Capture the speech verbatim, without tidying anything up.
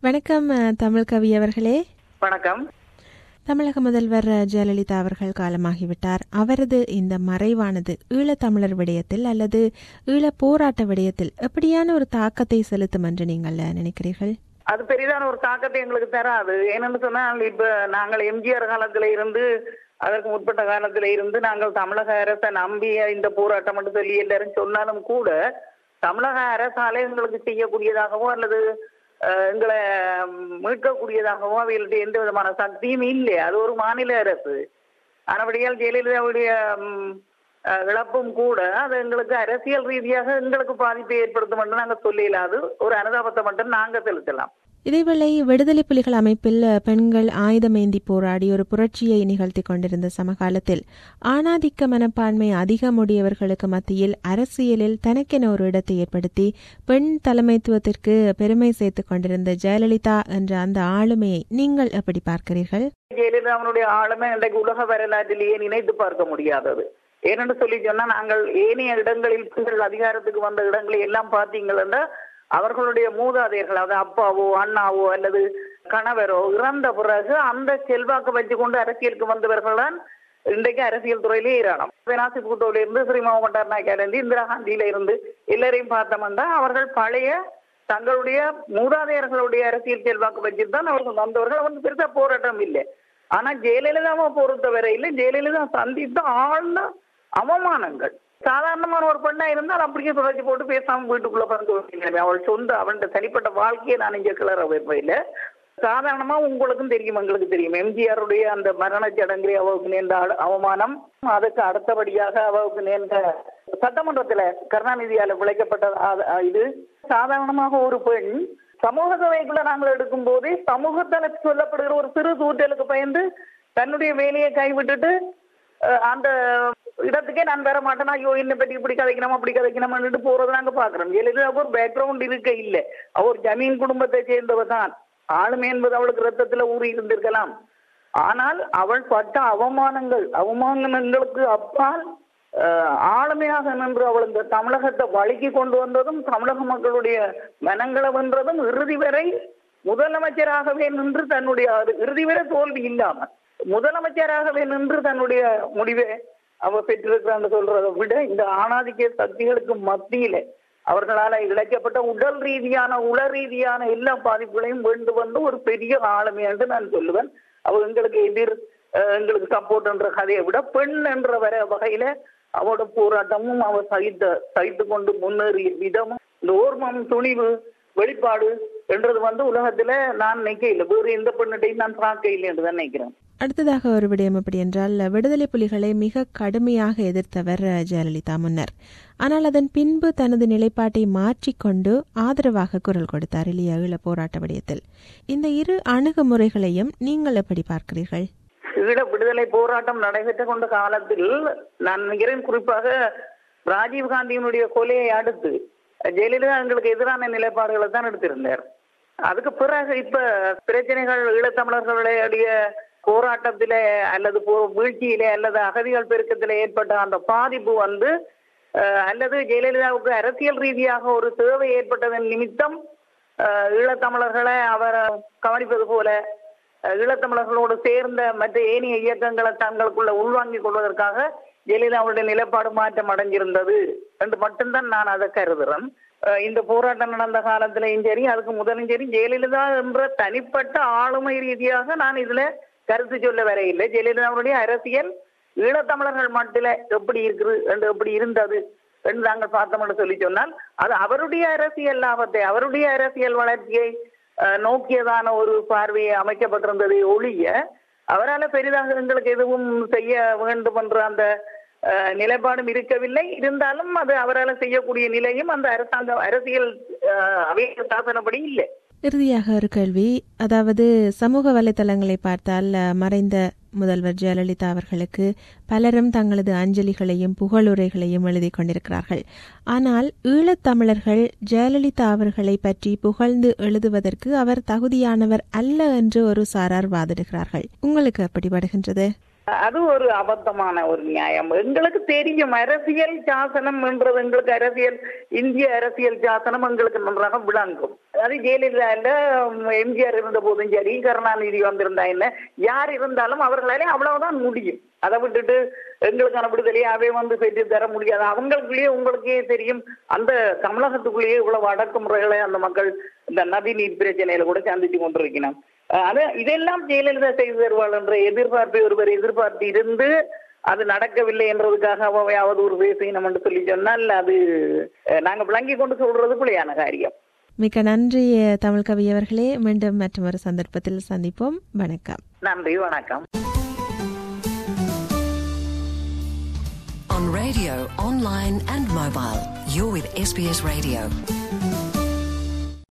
வணக்கம் தமிழ் கவி அவர்களே. வணக்கம். தமிழக முதல்வர் ஜெயலலிதா அவர்கள் காலமாகிவிட்டார். அவரது இந்த மறைவானது ஈழத்தமிழர் விடயத்தில் அல்லது ஈழ போராட்ட விடயத்தில் எப்படியான ஒரு தாக்கத்தை செலுத்தும் என்று நீங்கள் நினைக்கிறீர்கள்? அது பெரிதான ஒரு தாக்கத்தை எங்களுக்கு தராது. ஏன்னு சொன்னால், இப்ப நாங்கள் எம்ஜிஆர் காலத்தில இருந்து அதற்கு முற்பட்ட காலத்தில இருந்து நாங்கள் தமிழக அரசை நம்பிய இந்த போராட்டம் என்று சொல்லி எல்லாரும் சொன்னாலும் கூட, தமிழக அரசாலே எங்களுக்கு செய்யக்கூடியதாகவோ அல்லது எங்களை மீட்கக்கூடியதாகவோ அவைகளுடைய எந்த விதமான சக்தியும் இல்லை. அது ஒரு மாநில அரசு. ஆனபடியால் ஜெயலலிதாவுடைய இழப்பும் கூட அது எங்களுக்கு அரசியல் ரீதியாக எங்களுக்கு பாதிப்பை ஏற்படுத்தும் என்று நாங்கள் சொல்லல. அது ஒரு அனுதாபத்தை மட்டும் நாங்கள் செலுத்தலாம். இதேவேளை விடுதலை புலிகள் அமைப்பில் பெண்கள் ஆயுதமேந்தி போராடி ஒரு புரட்சியை நிகழ்த்தி கொண்டிருந்த சமகாலத்தில் ஆணாதிக்க மனப்பான்மை அதிகமுடையவர்களுக்கு மத்தியில் அரசியலில் தனக்கென ஒரு இடத்தை ஏற்படுத்தி பெண் தலைமைத்துவத்திற்கு பெருமை சேர்த்துக் கொண்டிருந்த ஜெயலலிதா என்ற அந்த ஆளுமையை நீங்கள் எப்படி பார்க்கிறீர்கள்? ஜெயலலிதாவுடைய ஆளுமை இன்றைக்கு உலக வரலாற்றிலேயே நினைத்து பார்க்க முடியாதது. ஏனென்று சொல்லி சொன்னா, நாங்கள் ஏனைய இடங்களில் பெண்கள் அதிகாரத்துக்கு வந்த இடங்களை எல்லாம் பார்த்தீங்கன்னா, அவர்களுடைய மூதாதையர்கள், அதாவது அப்பாவோ அண்ணாவோ அல்லது கணவரோ இறந்த பிறகு அந்த செல்வாக்கு வச்சு கொண்டு அரசியலுக்கு வந்தவர்கள் தான் இன்றைக்கு அரசியல் துறையிலே ஏராளம். நாசிப் குட்டோல இருந்து ஸ்ரீமாவோ பண்டாரநாயக்கால இருந்து இந்திரா காந்தியில இருந்து எல்லாரையும் பார்த்தோம்னா, அவர்கள் பழைய தங்களுடைய மூதாதையர்களுடைய அரசியல் செல்வாக்கு வச்சுட்டு தான் அவர்கள் வந்தவர்கள். அவருக்கு பெருசா போராட்டம் இல்லை. ஆனா ஜெயலலிதாவை பொறுத்தவரையில ஜெயலலிதா சந்தித்த ஆழ்ந்த அவமானங்கள். சாதாரணமான ஒரு பெண்ணா இருந்தால் அப்படியே தொடர்ச்சி போட்டு பேசாம வீட்டுக்குள்ள பறந்து அவள் சொந்த அவனுடைய தனிப்பட்ட வாழ்க்கையை நான் இங்க கிளற வைப்பையில சாதாரணமா உங்களுக்கும் தெரியும், எங்களுக்கு தெரியும். எம்ஜிஆருடைய அந்த மரண சடங்கிலே அவருக்கு நேர்ந்த அவமானம், அதுக்கு அடுத்தபடியாக அவருக்கு நேர்ந்த சட்டமன்றத்துல கருணாநிதியால விளைக்கப்பட்ட இது. சாதாரணமாக ஒரு பெண் சமூக சபைக்குள்ள நாங்கள் எடுக்கும் போதே சமூகத்தால சொல்லப்படுகிற ஒரு சிறு தூற்றலுக்கு பயந்து தன்னுடைய வேலையை கைவிட்டுட்டு அந்த இடத்துக்கே நான் வர மாட்டேன்னா, ஐயோ என்னை பற்றி இப்படி கதைக்கணுமா அப்படி கதைக்கணும்னு போறதை நாங்க பாக்குறோம். ஜெயலலிதாவுக்கு ஒரு பேக்ரவுண்ட் இருக்க இல்லை. அவர் ஜமீன் குடும்பத்தை சேர்ந்தவர் தான். ஆளுமை என்பது அவளுக்கு ரத்தத்துல ஊறி இருந்திருக்கலாம். ஆனால் அவள் பட்ட அவமானங்கள் அவமானங்களுக்கு அப்பால் ஆளுமையாக நின்று அவள் இந்த தமிழகத்தை வழுக்கி கொண்டு வந்ததும், தமிழக மக்களுடைய மனங்களை வென்றதும், இறுதி வரை முதலமைச்சராகவே நின்று தன்னுடைய இறுதி வரை தோல்வி இல்லாம முதலமைச்சராகவே நின்று தன்னுடைய முடிவை அவர் பெற்றிருக்கிறான்னு சொல்றதை விட, இந்த ஆணாதிக்க சக்திகளுக்கு மத்தியில அவர்களால் இழைக்கப்பட்ட உடல் ரீதியான உள ரீதியான எல்லா பாதிப்புகளையும் வேண்டு வந்து ஒரு பெரிய ஆளுமை என்று நான் சொல்லுவேன். அவர் எங்களுக்கு எதிர் எங்களுக்கு சப்போர்ட் என்ற கதையை விட பெண் என்ற வர வகையில அவரோட போராட்டமும் அவர் சகித்த சகித்து கொண்டு முன்னேறிய விதமும், இந்த ஓர்மம், துணிவு, வெளிப்பாடு என்றது வந்து உலகத்துல நான் நினைக்க இல்லை. வேறு எந்த பெண்ணிட்டையும் நான் பார்க்க இல்லை என்று தான் நினைக்கிறேன். அடுத்ததாக ஒரு விடயம் எப்படி என்றால், விடுதலை புலிகளை மிக கடுமையாக எதிர்த்தவர் ஜெயலலிதா முன்னர். ஆனால் அதன் பின்பு தனது நிலைப்பாட்டை மாற்றிக்கொண்டு ஆதரவாக குரல் கொடுத்தார் இல்லையா ஈழ போராட்ட விடயத்தில். இந்த இரு அணுகுமுறைகளையும் நீங்கள் எப்படி பார்க்கிறீர்கள்? ஈழ விடுதலை போராட்டம் நடைபெற்ற கொண்ட காலத்தில் நான் நினைக்கிறேன், குறிப்பாக ராஜீவ்காந்தியினுடைய கொலையை அடுத்து ஜெயலலிதா எங்களுக்கு எதிரான நிலைப்பாடுகளை தான் எடுத்திருந்தார். அதுக்கு பிறகு இப்ப பிரச்சனைகள் ஈழத்தமிழர்களுடைய போராட்டத்திலே அல்லது வீழ்ச்சியிலே அல்லது அகதிகள் பெருக்கத்திலே ஏற்பட்ட அந்த பாதிப்பு வந்து அல்லது ஜெயலலிதாவுக்கு அரசியல் ரீதியாக ஒரு தேவை ஏற்பட்டதன் நிமித்தம் ஈழத்தமிழர்களை அவர் கவனிப்பது போல ஈழத்தமிழர்களோடு சேர்ந்த மற்ற ஏனைய இயக்கங்களை தங்களுக்குள்ள உள்வாங்கிக் கொள்வதற்காக ஜெயலலிதாவுடைய நிலைப்பாடு மாற்றம் அடைஞ்சிருந்தது என்று மட்டும்தான் நான் அதை கருதுறேன். இந்த போராட்டம் நடந்த காலத்திலையும் சரி, அதுக்கு முதலும் சரி, ஜெயலலிதா என்ற தனிப்பட்ட ஆளுமை ரீதியாக நான் இதுல கருத்து சொல்ல வரையில்லை. ஜெயலலிதாவுடைய அரசியல் ஈழத்தமிழர்கள் மட்டில எப்படி இருக்குது என்று எப்படி இருந்தது என்று நாங்கள் பார்த்தோம் என்று சொல்லி சொன்னால், அது அவருடைய அரசியல் லாபத்தை, அவருடைய அரசியல் வளர்ச்சியை நோக்கியதான ஒரு பார்வையை அமைக்கப்பட்டிருந்ததை ஒழிய அவரால் பெரிதாக எங்களுக்கு எதுவும் செய்ய வேண்டும் என்ற அந்த நிலைப்பாடும் இருக்கவில்லை. இருந்தாலும் அது அவரால் செய்யக்கூடிய நிலையும் அந்த அரசாங்க அரசியல் அவைய சாசனப்படி இல்லை. இறுதியாக ஒரு கேள்வி, அதாவது சமூக வலைதளங்களை பார்த்தால் மறைந்த முதல்வர் ஜெயலலிதா அவர்களுக்கு பலரும் தங்களது அஞ்சலிகளையும் புகழுரைகளையும் எழுதி கொண்டிருக்கிறார்கள். ஆனால் ஈழத்தமிழர்கள் ஜெயலலிதா அவர்களை பற்றி புகழ்ந்து எழுதுவதற்கு அவர் தகுதியானவர் அல்ல என்று ஒரு சாரார் வாதிடுகிறார்கள். உங்களுக்கு எப்படி படுகின்றது? அது ஒரு அபத்தமான ஒரு நியாயம். எங்களுக்கு தெரியும் அரசியல் சாசனம் என்றது, எங்களுக்கு அரசியல் இந்திய அரசியல் சாசனம் எங்களுக்கு நன்றாக விளங்கும். அது ஜெயலலிதா இல்ல, எம்ஜிஆர் இருந்த போதும் சரி, கருணாநிதி வந்திருந்தா என்ன, யார் இருந்தாலும் அவர்களாலே அவ்வளவுதான் முடியும். அதை விட்டுட்டு எங்களுக்கான விடுதலையே அவை வந்து பெற்று தர முடியாது. அவங்களுக்குள்ளேயே உங்களுக்கே தெரியும், அந்த தமிழகத்துக்குள்ளேயே இவ்வளவு அடக்குமுறைகளை அந்த மக்கள் இந்த நதி நீர் பிரச்சனையில கூட சந்திச்சு கொண்டிருக்கணும். அது இதெல்லாம் ஜெயலலிதா செய்து தருவாள் என்ற எதிர்பார்ப்பை ஒருவர் எதிர்பார்த்து இருந்து அது நடக்கவில்லை என்றதுக்காக அவையாவது ஒரு பேசணும் என்று சொல்லி சொன்னால் அது நாங்க விளங்கி கொண்டு சொல்றது பிள்ளையான காரியம். மிக்க நன்றி தமிழ் கவி அவர்களே. மீண்டும் மற்றொரு சந்தர்ப்பத்தில் சந்திப்போம். வணக்கம். நன்றி, வணக்கம். On radio, online and mobile, you're with S B S Radio.